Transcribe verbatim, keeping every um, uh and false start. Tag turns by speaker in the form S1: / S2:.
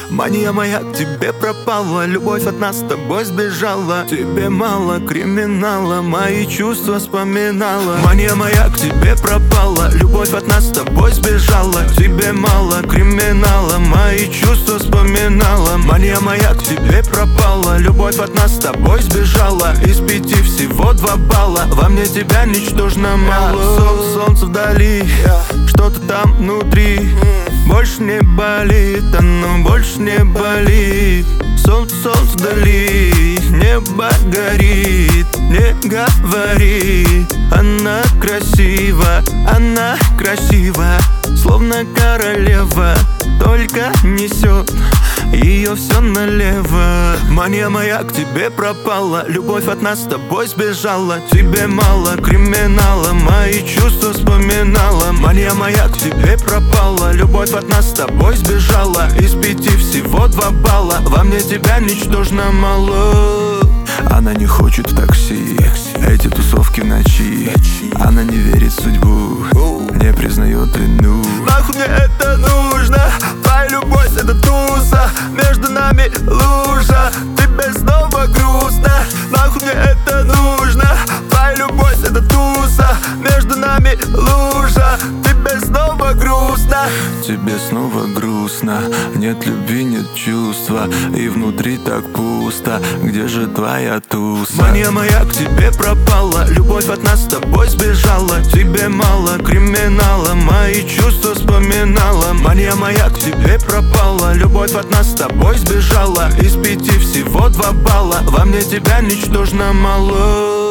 S1: Мания моя к тебе пропала, любовь от нас с тобой сбежала. Тебе мало криминала, мои чувства вспоминала. Мания моя к тебе пропала, любовь от нас с тобой сбежала. Тебе мало криминала, мои чувства вспоминала. Мания моя к тебе пропала, любовь от нас с тобой сбежала. Из пяти всего два балла, во мне тебя ничтожно мало. Солнце, солнце вдали, что-то там внутри. Больше не болит, оно больше не болит. Солнце, солнце вдали, небо горит. Не говори, она красива, она красива, словно королева, только несет ее все налево. Мания моя к тебе пропала, любовь от нас с тобой сбежала. Тебе мало криминала, мои чувства вспоминала. Мания моя к тебе пропала, любовь от нас с тобой сбежала. Из пяти всего два балла, во мне тебя ничтожно мало. Она не хочет в такси, эти тусовки в ночи. Она не верит в судьбу, не признает вину. Нахуй мне это нужно, твоя любовь это туса. Между нами лужа, тебе снова грустно. Нахуй мне это нужно, твоя любовь это туса. Между нами лужа, тебе снова грустно. Тебе снова грустно, нет любви, нет чувства, и внутри так пусто, где же твоя туса? Мания моя к тебе пропала, любовь от нас с тобой сбежала. Тебе мало криминала, мои чувства вспоминала. Мания моя к тебе пропала, любовь от нас с тобой сбежала. Из пяти всего два балла, во мне тебя ничтожно мало.